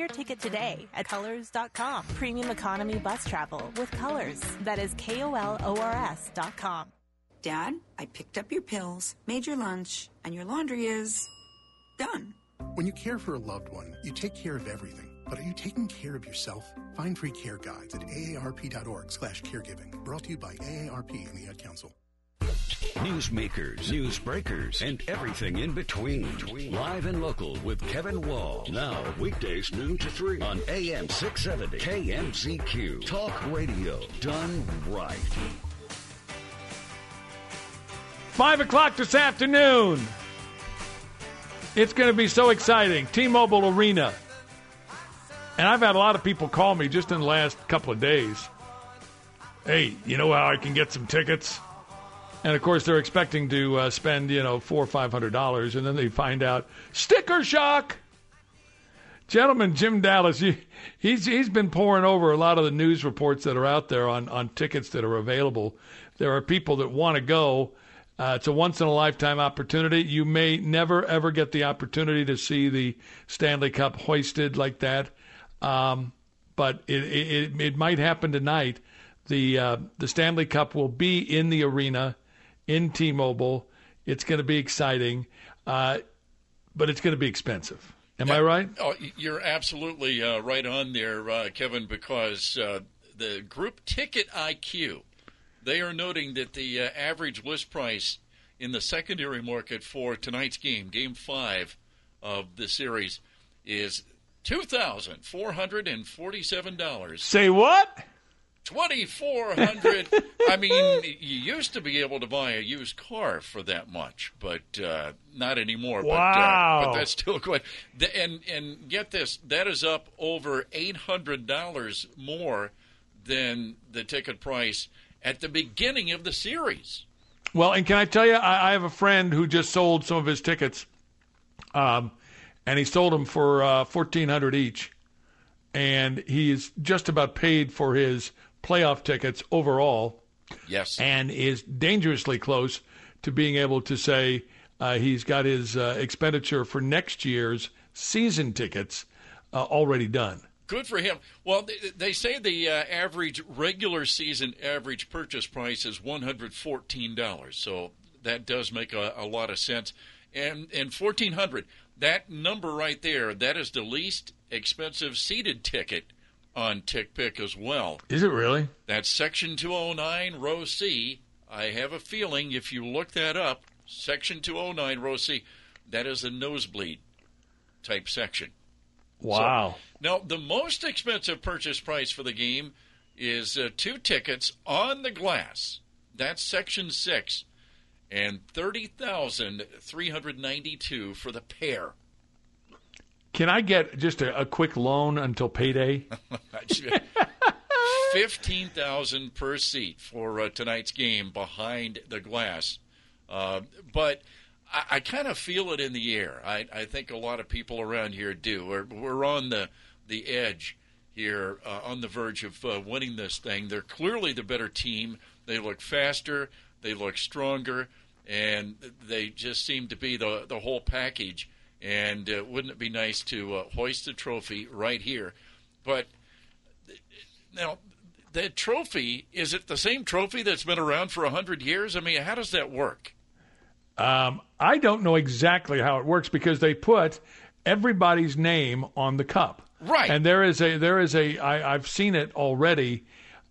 your ticket today at Colors.com. Premium economy bus travel with Colors. That is KOLORS.com. Dad, I picked up your pills, made your lunch, and your laundry is done. When you care for a loved one, you take care of everything. But are you taking care of yourself? Find free care guides at aarp.org/caregiving. Brought to you by AARP and the Ad Council. Newsmakers, news breakers, and everything in between. Live and local with Kevin Wall. Now, weekdays noon to 3 on AM 670 KMZQ. Talk radio done right. 5 o'clock this afternoon. It's going to be so exciting. T-Mobile Arena. And I've had a lot of people call me just in the last couple of days. Hey, you know how I can get some tickets? And, of course, they're expecting to spend, $400 or $500, and then they find out, sticker shock! Gentleman, Jim Dallas, he's been poring over a lot of the news reports that are out there on tickets that are available. There are people that want to go. It's a once-in-a-lifetime opportunity. You may never, ever get the opportunity to see the Stanley Cup hoisted like that, but it might happen tonight. The Stanley Cup will be in the arena in T-Mobile. It's going to be exciting, but it's going to be expensive. Am I right? Oh, you're absolutely right on there, Kevin, because the group Ticket IQ, they are noting that the average list price in the secondary market for tonight's game, Game 5 of the series, is $2,447. Say what? $2,400. I mean, you used to be able to buy a used car for that much, but not anymore. Wow. But that's still quite. And get this, that is up over $800 more than the ticket price at the beginning of the series. Well, and can I tell you, I have a friend who just sold some of his tickets, and he sold them for $1,400 each, and he's just about paid for his playoff tickets overall. Yes. And is dangerously close to being able to say he's got his expenditure for next year's season tickets already done. Good for him. Well, they say the average regular season average purchase price is $114, so that does make a lot of sense. And $1,400, that number right there, that is the least expensive seated ticket on TickPick as well. Is it really? That's Section 209, Row C. I have a feeling if you look that up, Section 209, Row C, that is a nosebleed type section. Wow. So, now, the most expensive purchase price for the game is 2 tickets on the glass. That's Section 6, and $30,392 for the pair. Can I get just a quick loan until payday? $15,000 per seat for tonight's game behind the glass. But I kind of feel it in the air. I think a lot of people around here do. We're on the edge here, on the verge of winning this thing. They're clearly the better team. They look faster. They look stronger. And they just seem to be the whole package. And wouldn't it be nice to hoist the trophy right here? But now, the trophy, is it the same trophy that's been around for 100 years? I mean, how does that work? I don't know exactly how it works because they put everybody's name on the cup. Right. And I've seen it already.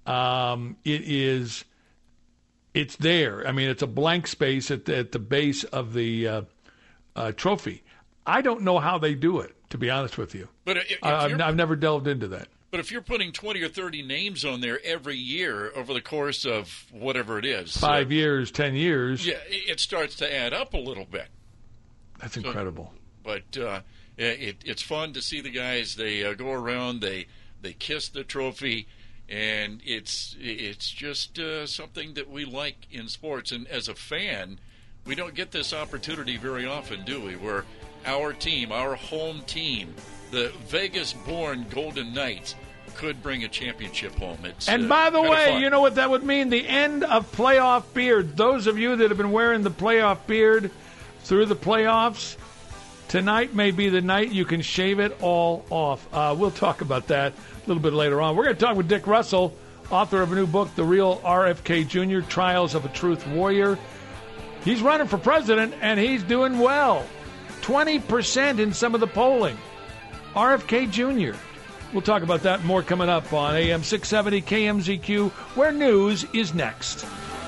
It's there. I mean, it's a blank space at the base of the trophy. I don't know how they do it, to be honest with you. But I've never delved into that. But if you're putting 20 or 30 names on there every year over the course of whatever it is. 5 years, 10 years. Yeah, it starts to add up a little bit. That's incredible. But it's fun to see the guys. They go around, they kiss the trophy, and it's just something that we like in sports. And as a fan, we don't get this opportunity very often, do we? Where our team, our home team, the Vegas-born Golden Knights, could bring a championship home. And by the way, you know what that would mean? The end of playoff beard. Those of you that have been wearing the playoff beard through the playoffs, Tonight may be the night you can shave it all off. We'll talk about that a little bit later on. We're going to talk with Dick Russell, author of a new book, The Real RFK Jr., Trials of a Truth Warrior. He's running for president, and he's doing well. 20% in some of the polling. RFK Jr. We'll talk about that and more coming up on AM 670 KMZQ, where news is next.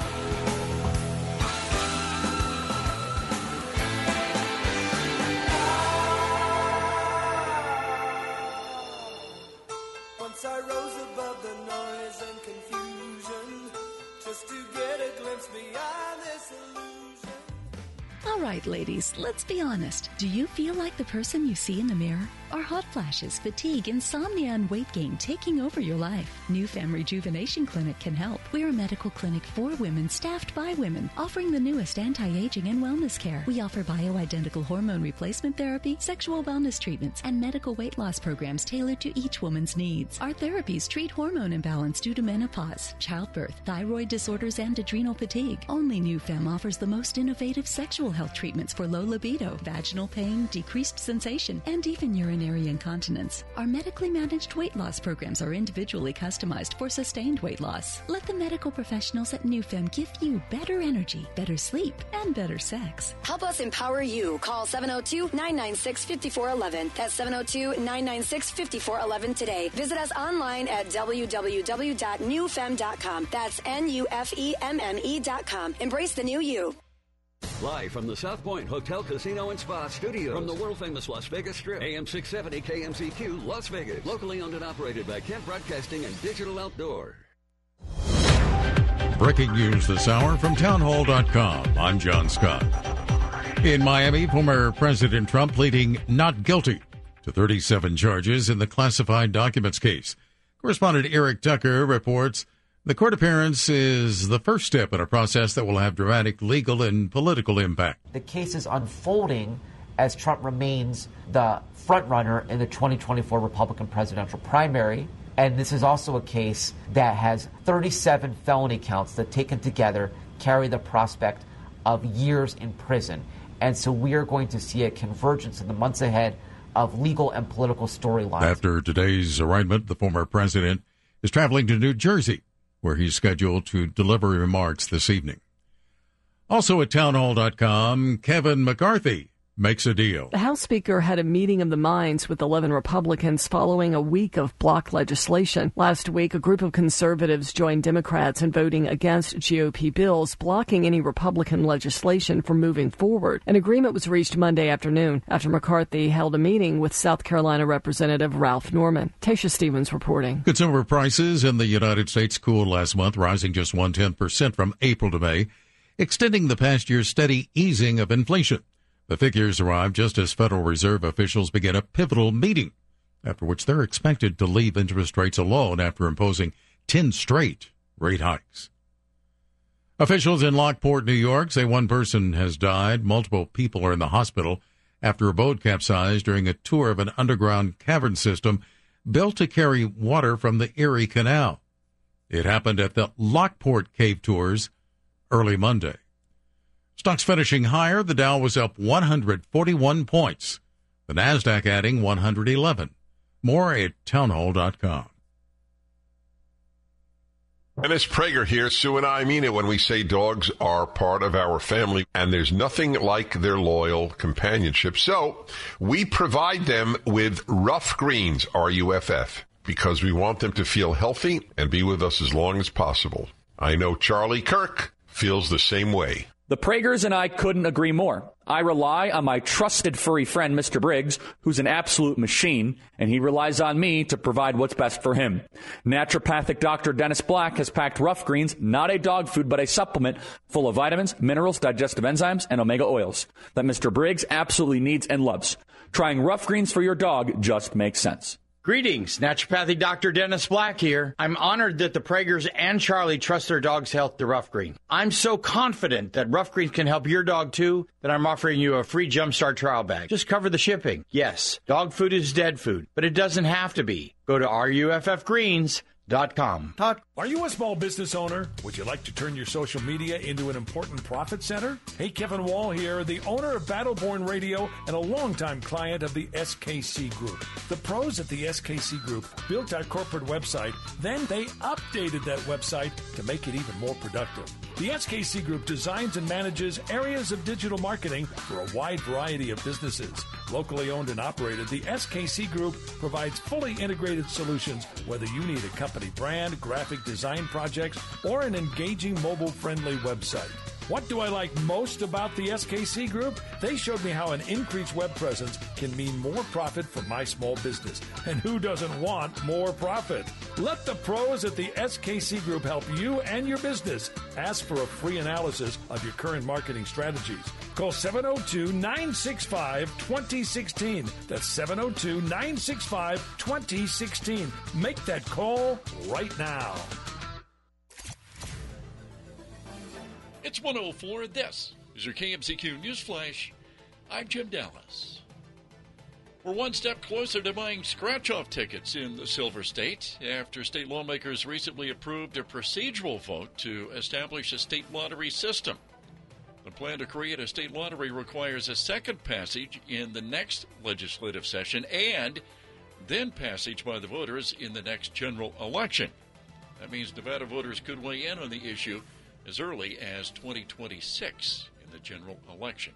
Once I rose above the noise and confusion, just to get a glimpse beyond this illusion. All right, ladies, let's be honest. Do you feel like the person you see in the mirror? Are hot flashes, fatigue, insomnia, and weight gain taking over your life? New Femme Rejuvenation Clinic can help. We're a medical clinic for women, staffed by women, offering the newest anti-aging and wellness care. We offer bioidentical hormone replacement therapy, sexual wellness treatments, and medical weight loss programs tailored to each woman's needs. Our therapies treat hormone imbalance due to menopause, childbirth, thyroid disorders, and adrenal fatigue. Only New Femme offers the most innovative sexual health treatments for low libido, vaginal pain, decreased sensation, and even urinary incontinence. Our medically managed weight loss programs are individually customized for sustained weight loss. Let the medical professionals at New Femme give you better energy, better sleep, and better sex. Help us empower you. Call 702-996-5411. That's 702-996-5411 today. Visit us online at www.newfemme.com. That's NUFEMME.com. Embrace the new you. Live from the South Point Hotel, Casino, and Spa Studios. From the world-famous Las Vegas Strip. AM 670 KMZQ, Las Vegas. Locally owned and operated by Kent Broadcasting and Digital Outdoor. Breaking news this hour from townhall.com. I'm John Scott. In Miami, former President Trump pleading not guilty to 37 charges in the classified documents case. Correspondent Eric Tucker reports the court appearance is the first step in a process that will have dramatic legal and political impact. The case is unfolding as Trump remains the frontrunner in the 2024 Republican presidential primary. And this is also a case that has 37 felony counts that, taken together, carry the prospect of years in prison. And so we are going to see a convergence in the months ahead of legal and political storylines. After today's arraignment, the former president is traveling to New Jersey, where he's scheduled to deliver remarks this evening. Also at townhall.com, Kevin McCarthy makes a deal. The House Speaker had a meeting of the minds with 11 Republicans following a week of block legislation. Last week, a group of conservatives joined Democrats in voting against GOP bills, blocking any Republican legislation from moving forward. An agreement was reached Monday afternoon after McCarthy held a meeting with South Carolina Representative Ralph Norman. Tasha Stevens reporting. Consumer prices in the United States cooled last month, rising just 0.1% from April to May, extending the past year's steady easing of inflation. The figures arrive just as Federal Reserve officials begin a pivotal meeting, after which they're expected to leave interest rates alone after imposing 10 straight rate hikes. Officials in Lockport, New York, say one person has died. Multiple people are in the hospital after a boat capsized during a tour of an underground cavern system built to carry water from the Erie Canal. It happened at the Lockport Cave Tours early Monday. Stocks finishing higher. The Dow was up 141 points. The Nasdaq adding 111. More at townhall.com. Dennis Prager here. Sue and I mean it when we say dogs are part of our family, and there's nothing like their loyal companionship. So we provide them with Rough Greens, RUFF, because we want them to feel healthy and be with us as long as possible. I know Charlie Kirk feels the same way. The Pragers and I couldn't agree more. I rely on my trusted furry friend, Mr. Briggs, who's an absolute machine, and he relies on me to provide what's best for him. Naturopathic Dr. Dennis Black has packed Rough Greens, not a dog food, but a supplement full of vitamins, minerals, digestive enzymes, and omega oils that Mr. Briggs absolutely needs and loves. Trying Rough Greens for your dog just makes sense. Greetings, Naturopathic Dr. Dennis Black here. I'm honored that the Pragers and Charlie trust their dog's health to Rough Green. I'm so confident that Rough Greens can help your dog too that I'm offering you a free Jumpstart trial bag. Just cover the shipping. Yes, dog food is dead food, but it doesn't have to be. Go to RUFFgreens.com Todd. Are you a small business owner? Would you like to turn your social media into an important profit center? Hey, Kevin Wall here, the owner of Battleborn Radio and a longtime client of the SKC Group. The pros at the SKC Group built our corporate website, then they updated that website to make it even more productive. The SKC Group designs and manages areas of digital marketing for a wide variety of businesses. Locally owned and operated, the SKC Group provides fully integrated solutions, whether you need a company brand, graphic design projects, or an engaging mobile-friendly website. What do I like most about the SKC Group? They showed me how an increased web presence can mean more profit for my small business. And who doesn't want more profit? Let the pros at the SKC Group help you and your business. Ask for a free analysis of your current marketing strategies. Call 702-965-2016. That's 702-965-2016. Make that call right now. It's 104. This is your KMCQ News Flash. I'm Jim Dallas. We're one step closer to buying scratch-off tickets in the Silver State after state lawmakers recently approved a procedural vote to establish a state lottery system. The plan to create a state lottery requires a second passage in the next legislative session and then passage by the voters in the next general election. That means Nevada voters could weigh in on the issue as early as 2026 in the general election.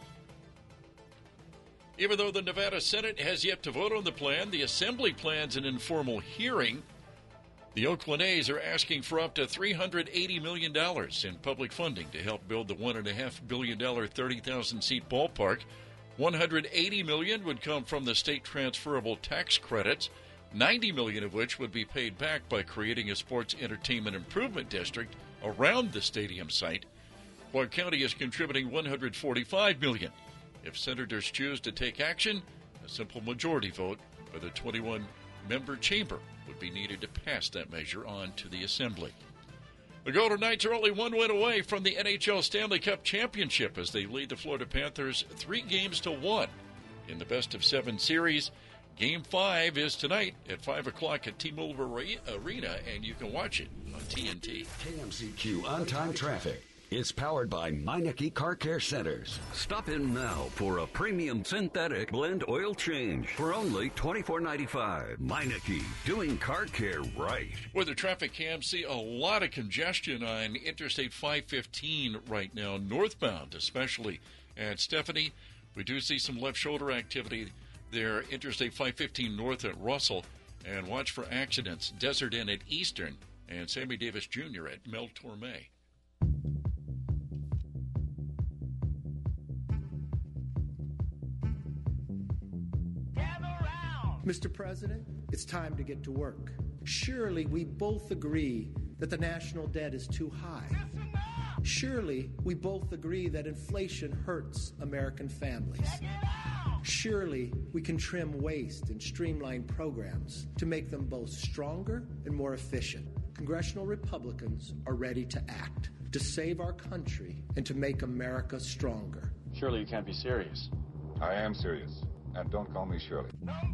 Even though the Nevada Senate has yet to vote on the plan, the Assembly plans an informal hearing. The Oakland A's are asking for up to $380 million in public funding to help build the $1.5 billion 30,000-seat ballpark. $180 million would come from the state transferable tax credits, $90 million of which would be paid back by creating a sports entertainment improvement district around the stadium site. Clark County is contributing $145 million. If senators choose to take action, a simple majority vote by the 21-member chamber would be needed to pass that measure on to the Assembly. The Golden Knights are only one win away from the NHL Stanley Cup Championship as they lead the Florida Panthers 3-1 in the best-of-7 series. Game 5 is tonight at 5 o'clock at T-Mobile Arena, and you can watch it on TNT. KMCQ On-Time Traffic is powered by Meineke Car Care Centers. Stop in now for a premium synthetic blend oil change for only $24.95. Meineke, doing car care right. With the traffic cam, see a lot of congestion on Interstate 515 right now, northbound especially. And Stephanie, we do see some left shoulder activity there, Interstate 515 north at Russell, and watch for accidents. Desert Inn at Eastern, and Sammy Davis Jr. at Mel Torme. Mr. President, it's time to get to work. Surely we both agree that the national debt is too high. Surely we both agree that inflation hurts American families. Surely we can trim waste and streamline programs to make them both stronger and more efficient. Congressional Republicans are ready to act, to save our country and to make America stronger. Surely you can't be serious. I am serious. And don't call me Shirley.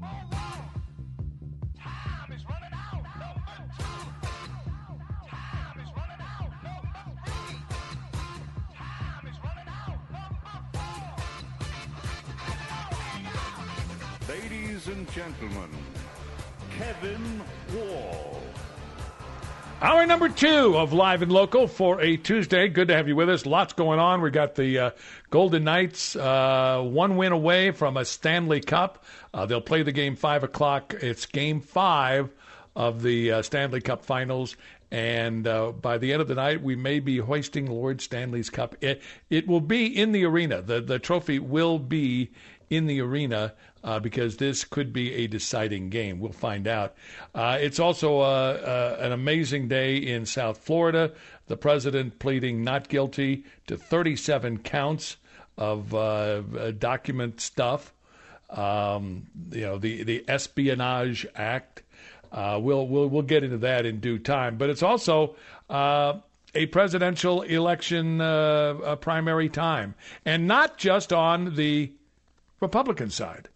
Ladies and gentlemen, Kevin Wall. Hour number 2 of Live and Local for a Tuesday. Good to have you with us. Lots going on. We got the Golden Knights, one win away from a Stanley Cup. They'll play the game 5 o'clock. It's game 5 of the Stanley Cup Finals. And by the end of the night, we may be hoisting Lord Stanley's Cup. It will be in the arena. The trophy will be in the arena because this could be a deciding game. We'll find out. It's also an amazing day in South Florida. The president pleading not guilty to 37 counts of document stuff. The Espionage Act. We'll get into that in due time. But it's also a presidential election primary time, and not just on the Republican side.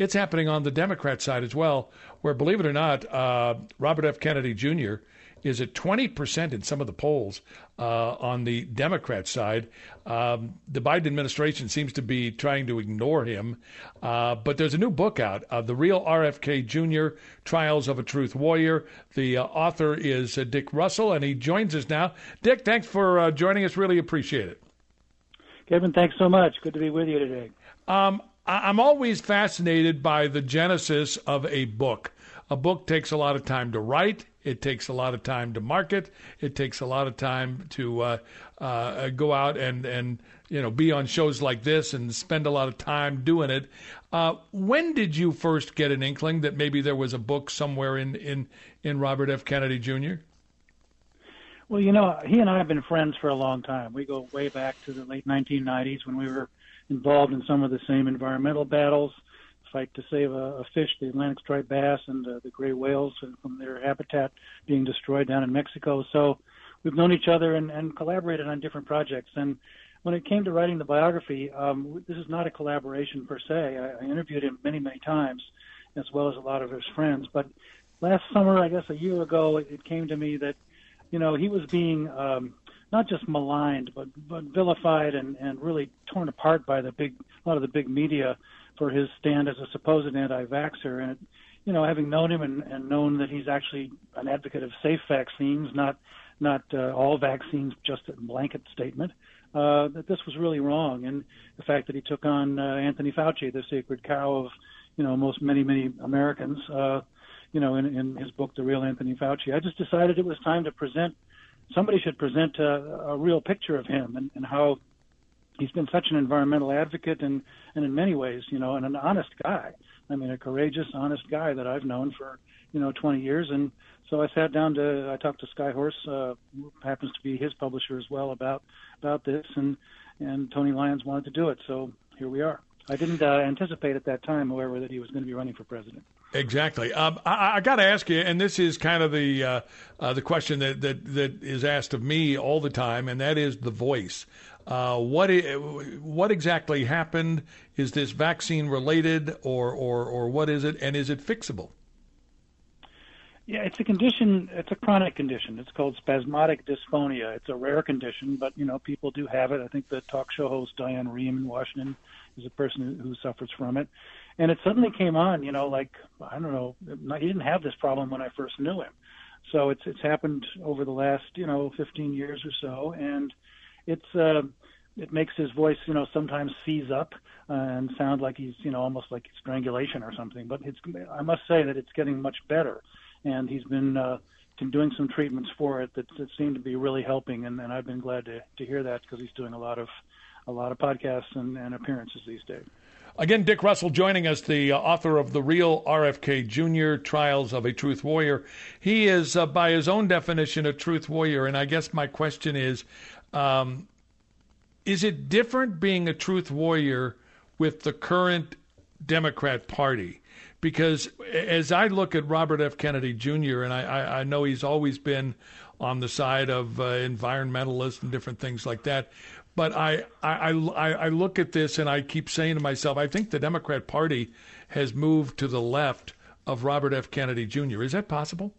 it's happening on the Democrat side as well, where, believe it or not, Robert F. Kennedy Jr. is at 20% in some of the polls on the Democrat side. The Biden administration seems to be trying to ignore him. But there's a new book out, The Real RFK Jr., Trials of a Truth Warrior. The author is Dick Russell, and he joins us now. Dick, thanks for joining us. Really appreciate it. Kevin, thanks so much. Good to be with you today. I'm always fascinated by the genesis of a book. A book takes a lot of time to write. It takes a lot of time to market. It takes a lot of time to go out and be on shows like this and spend a lot of time doing it. When did you first get an inkling that maybe there was a book somewhere in Robert F. Kennedy Jr.? Well, he and I have been friends for a long time. We go way back to the late 1990s when we were involved in some of the same environmental battles. Fight to save a fish, the Atlantic striped bass, and the gray whales from their habitat being destroyed down in Mexico. So we've known each other and collaborated on different projects. And when it came to writing the biography, this is not a collaboration per se. I interviewed him many, many times, as well as a lot of his friends. But last summer, I guess a year ago, it came to me that, he was being not just maligned, but vilified and really torn apart by a lot of the big media for his stand as a supposed anti-vaxxer. And, having known him and known that he's actually an advocate of safe vaccines, not all vaccines, just a blanket statement, that this was really wrong. And the fact that he took on Anthony Fauci, the sacred cow of, many Americans, in his book, The Real Anthony Fauci, I just decided it was time to somebody should present a real picture of him and how he's been such an environmental advocate and in many ways, and an honest guy. I mean, a courageous, honest guy that I've known for, 20 years. And so I sat down I talked to Skyhorse, who happens to be his publisher as well, about this. And Tony Lyons wanted to do it. So here we are. I didn't anticipate at that time, however, that he was going to be running for president. Exactly. I got to ask you, and this is kind of the question that is asked of me all the time, and that is the voice. What exactly happened? Is this vaccine related, or what is it? And is it fixable? Yeah, it's a condition. It's a chronic condition. It's called spasmodic dysphonia. It's a rare condition, but people do have it. I think the talk show host Diane Rehm in Washington is a person who suffers from it. And it suddenly came on, I don't know, he didn't have this problem when I first knew him. So it's happened over the last, 15 years or so. And it makes his voice, sometimes seize up and sound like he's, almost like strangulation or something. But I must say that it's getting much better. And he's been doing some treatments for it that seem to be really helping. And I've been glad to hear that because he's doing a lot of podcasts and appearances these days. Again, Dick Russell joining us, the author of The Real RFK Jr., Trials of a Truth Warrior. He is, by his own definition, a truth warrior. And I guess my question is it different being a truth warrior with the current Democrat Party? Because as I look at Robert F. Kennedy Jr., and I know he's always been on the side of environmentalists and different things like that, but I look at this and I keep saying to myself, I think the Democrat Party has moved to the left of Robert F. Kennedy Jr. Is that possible?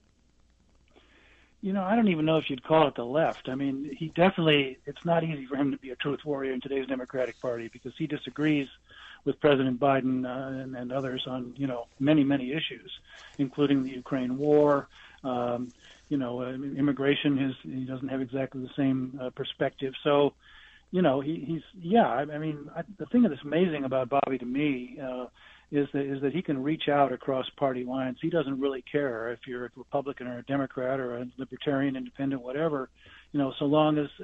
I don't even know if you'd call it the left. I mean, it's not easy for him to be a truth warrior in today's Democratic Party because he disagrees with President Biden and others on, many, many issues, including the Ukraine war, immigration. He doesn't have exactly the same perspective. So, the thing that's amazing about Bobby to me is that he can reach out across party lines. He doesn't really care if you're a Republican or a Democrat or a Libertarian, Independent, whatever, so long as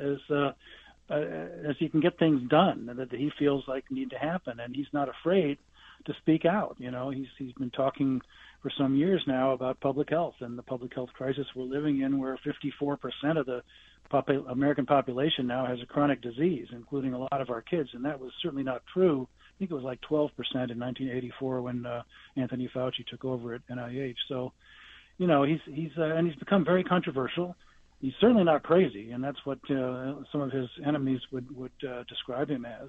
he can get things done that he feels like need to happen, and he's not afraid to speak out. He's been talking for some years now about public health and the public health crisis we're living in, where 54% of the American population now has a chronic disease, including a lot of our kids, and that was certainly not true. I think it was like 12% in 1984 when Anthony Fauci took over at NIH. So, he's become very controversial. He's certainly not crazy, and that's what some of his enemies would describe him as.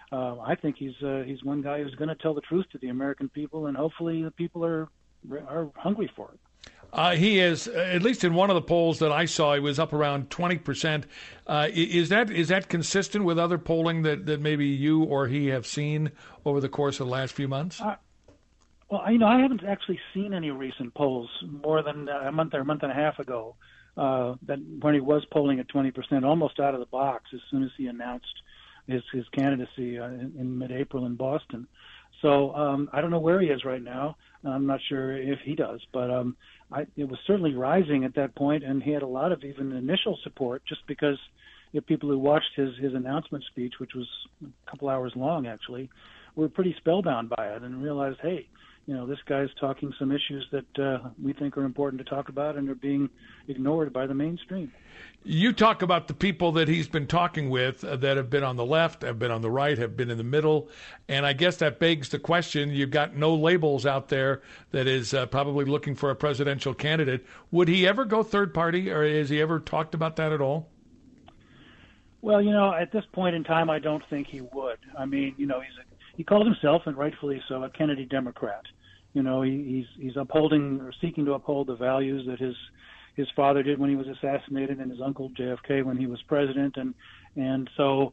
I think he's one guy who's going to tell the truth to the American people, and hopefully the people are hungry for it. He is, at least in one of the polls that I saw, he was up around 20%. Is that consistent with other polling that maybe you or he have seen over the course of the last few months? Well, I haven't actually seen any recent polls more than a month or a month and a half ago that when he was polling at 20%, almost out of the box as soon as he announced his candidacy in mid-April in Boston. So I don't know where he is right now. I'm not sure if he does, but it was certainly rising at that point, and he had a lot of even initial support just because people who watched his announcement speech, which was a couple hours long actually, were pretty spellbound by it and realized, hey, this guy's talking some issues that we think are important to talk about and are being ignored by the mainstream. You talk about the people that he's been talking with that have been on the left, have been on the right, have been in the middle, and I guess that begs the question, you've got no labels out there that is probably looking for a presidential candidate. Would he ever go third party, or has he ever talked about that at all? Well, at this point in time, I don't think he would. I mean, he called himself, and rightfully so, a Kennedy Democrat. He's upholding or seeking to uphold the values that his father did when he was assassinated, and his uncle JFK when he was president, and so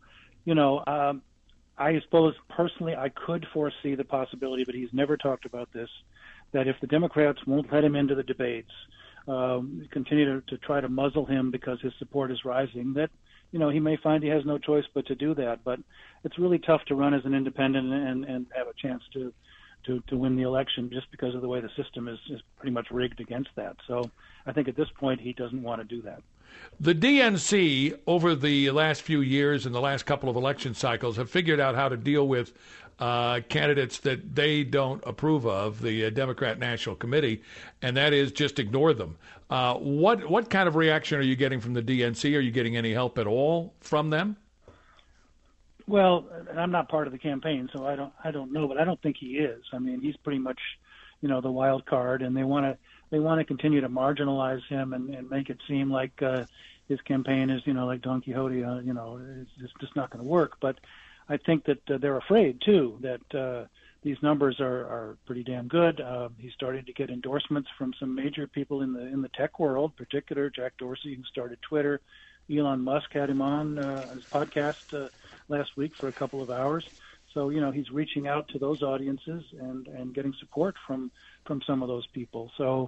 I suppose personally I could foresee the possibility, but he's never talked about this, that if the Democrats won't let him into the debates, continue to try to muzzle him because his support is rising, that he may find he has no choice but to do that. But it's really tough to run as an independent and have a chance to win the election just because of the way the system is pretty much rigged against that. So I think at this point he doesn't want to do that. The DNC, over the last few years and the last couple of election cycles, have figured out how to deal with candidates that they don't approve of, the Democrat National Committee, and that is just ignore them. What kind of reaction are you getting from the DNC? Are you getting any help at all from them? Well, I'm not part of the campaign, so I don't know, but I don't think he is. I mean, he's pretty much, the wild card, and they want to continue to marginalize him and make it seem like his campaign is, like Don Quixote, it's just not going to work. But I think that they're afraid too that these numbers are pretty damn good. He's starting to get endorsements from some major people in the tech world, in particular Jack Dorsey, who started Twitter. Elon Musk had him on his podcast last week for a couple of hours. So, he's reaching out to those audiences and getting support from some of those people. So,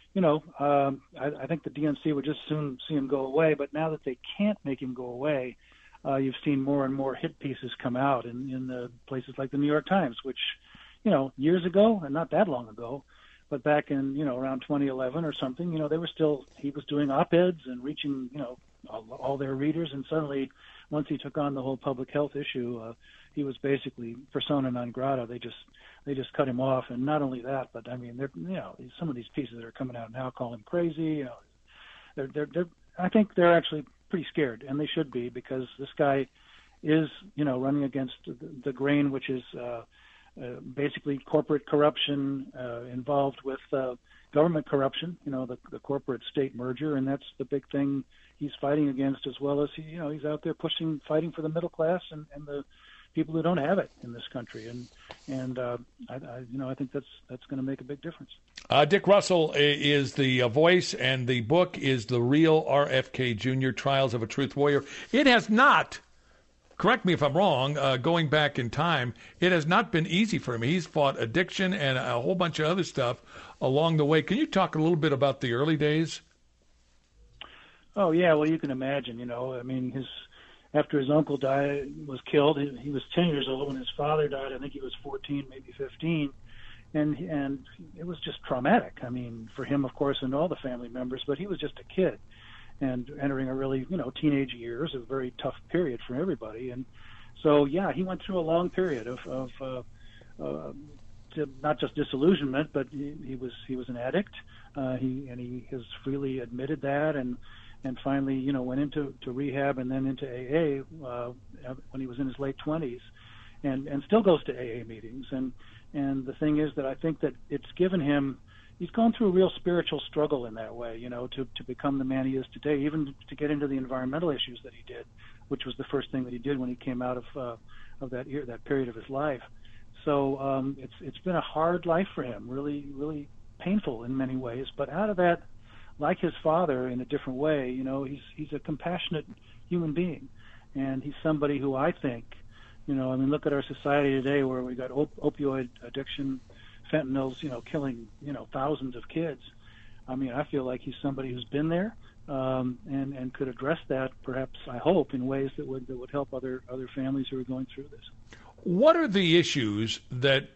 I think the DNC would just soon see him go away. But now that they can't make him go away, you've seen more and more hit pieces come out in the places like the New York Times, which, years ago, and not that long ago, but back in, around 2011 or something, he was doing op-eds and reaching, all their readers. And suddenly, once he took on the whole public health issue, he was basically persona non grata. They just cut him off. And not only that, but I mean, some of these pieces that are coming out now call him crazy. I think they're actually pretty scared, and they should be, because this guy is, running against the grain, which is basically corporate corruption involved with government corruption, the corporate state merger, and that's the big thing he's fighting against, as well as he's out there fighting for the middle class and the people who don't have it in this country, and I think that's going to make a big difference. Dick Russell is the voice, and the book is The Real RFK Jr. Trials of a Truth Warrior. It has not, correct me if I'm wrong, going back in time, it has not been easy for him. He's fought addiction and a whole bunch of other stuff along the way. Can you talk a little bit about the early days? Oh, yeah, well, you can imagine, I mean, after his uncle was killed, he was 10 years old. When his father died, I think he was 14, maybe 15, and it was just traumatic. I mean, for him, of course, and all the family members, but he was just a kid and entering a really, teenage years, a very tough period for everybody. And so, yeah, he went through a long period of not just disillusionment, but he was an addict. He has freely admitted that, and finally, went into rehab and then into AA when he was in his late 20s, and still goes to AA meetings. And the thing is that I think that it's given him, he's gone through a real spiritual struggle in that way, to become the man he is today, even to get into the environmental issues that he did, which was the first thing that he did when he came out of that period of his life. So it's been a hard life for him, really, really painful in many ways. But out of that, like his father in a different way, he's a compassionate human being, and he's somebody who I think, look at our society today where we got opioid addiction, fentanyl's, killing, thousands of kids. I feel like he's somebody who's been there and could address that, perhaps, I hope, in ways that would help other families who are going through this. What are the issues that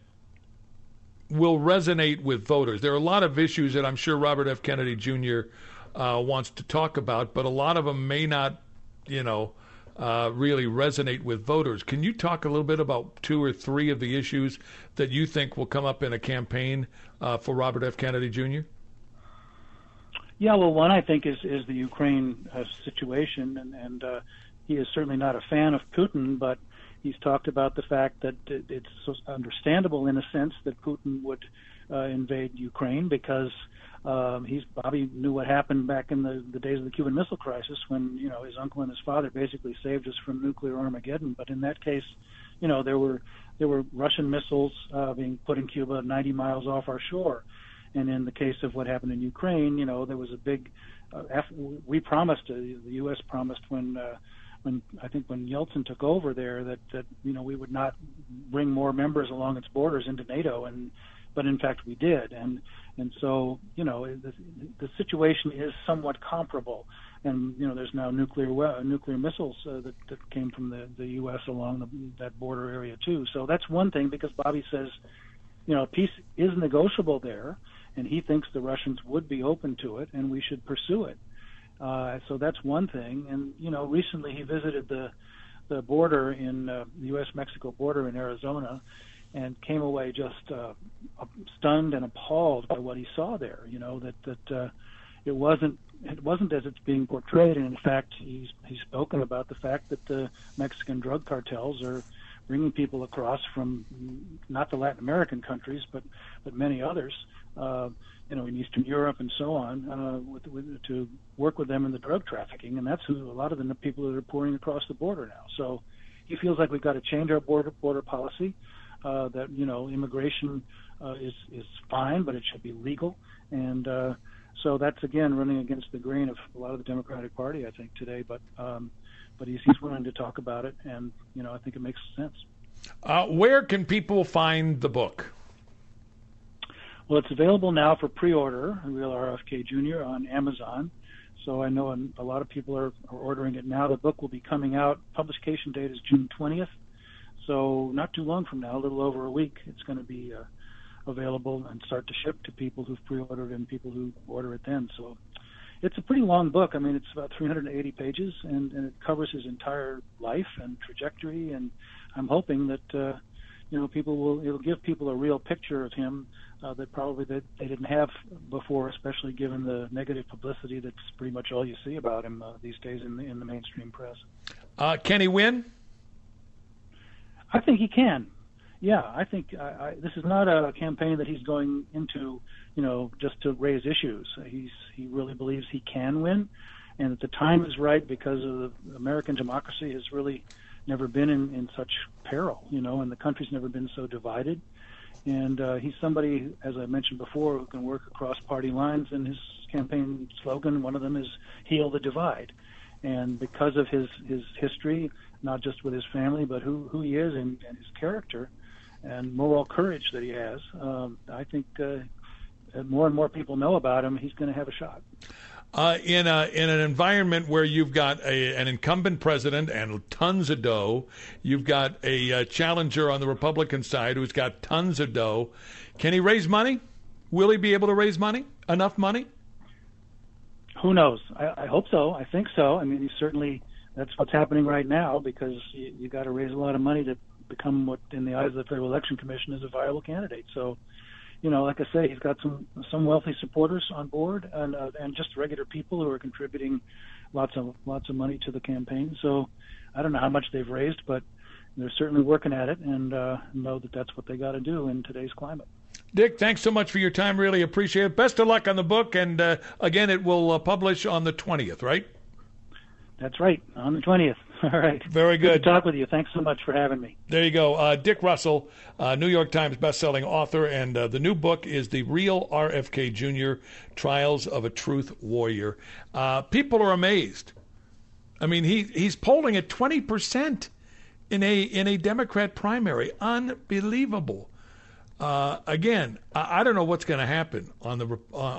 will resonate with voters? There are a lot of issues that I'm sure Robert F. Kennedy Jr. Wants to talk about, but a lot of them may not, really resonate with voters. Can you talk a little bit about 2 or 3 of the issues that you think will come up in a campaign for Robert F. Kennedy Jr.? Yeah, well, one I think is the Ukraine situation, and he is certainly not a fan of Putin, but he's talked about the fact that it's understandable in a sense that Putin would invade Ukraine because Bobby knew what happened back in the days of the Cuban Missile Crisis when his uncle and his father basically saved us from nuclear Armageddon. But in that case, there were Russian missiles being put in Cuba 90 miles off our shore. And in the case of what happened in Ukraine, there was a big. We promised, the U.S. promised when Yeltsin took over there that we would not bring more members along its borders into NATO, but in fact we did, and so the situation is somewhat comparable, and there's now nuclear missiles that came from the U.S. along that border area too. So that's one thing, because Bobby says peace is negotiable there, and he thinks the Russians would be open to it, and we should pursue it. So that's one thing. And, recently he visited the border in the U.S.-Mexico border in Arizona and came away just stunned and appalled by what he saw there, that it wasn't as it's being portrayed. And in fact, he's spoken about the fact that the Mexican drug cartels are bringing people across from not the Latin American countries, but many others, in Eastern Europe and so on, to work with them in the drug trafficking, and that's who a lot of the people that are pouring across the border now. So he feels like we've got to change our border policy. That immigration is fine, but it should be legal, and so that's again running against the grain of a lot of the Democratic Party, I think, today. But he's willing to talk about it, and I think it makes sense. Where can people find the book? Well, it's available now for pre-order, Real RFK Jr. on Amazon. So I know a lot of people are ordering it now. The book will be coming out. Publication date is June 20th. So not too long from now, a little over a week, it's going to be available and start to ship to people who've pre-ordered and people who order it then. So it's a pretty long book. It's about 380 pages, and it covers his entire life and trajectory. And I'm hoping that it'll give people a real picture of him that probably they didn't have before, especially given the negative publicity that's pretty much all you see about him these days in the mainstream press. Can he win? I think he can. Yeah, I think this is not a campaign that he's going into, just to raise issues. He really believes he can win, and that the time is right because of the American democracy has really never been in such peril, and the country's never been so divided. And he's somebody, as I mentioned before, who can work across party lines, and his campaign slogan, one of them is "Heal the Divide." And because of his history, not just with his family, but who he is and his character and moral courage that he has, I think more and more people know about him, he's going to have a shot. In an environment where you've got an incumbent president and tons of dough, you've got a challenger on the Republican side who's got tons of dough, can he raise money? Will he be able to raise money? Enough money? Who knows? I hope so. I think so. He's certainly, that's what's happening right now, because you got to raise a lot of money to become what, in the eyes of the Federal Election Commission, is a viable candidate. So, like I say, he's got some wealthy supporters on board, and just regular people who are contributing lots of money to the campaign. So, I don't know how much they've raised, but they're certainly working at it, and know that that's what they got to do in today's climate. Dick, thanks so much for your time. Really appreciate it. Best of luck on the book, and again, it will publish on the 20th, right? That's right, on the 20th. All right. Very good. Good to talk with you. Thanks so much for having me. There you go. Dick Russell, New York Times bestselling author, and the new book is The Real RFK Jr. Trials of a Truth Warrior. People are amazed. I mean, he's polling at 20% in a Democrat primary. Unbelievable. Again, I don't know what's going to happen on the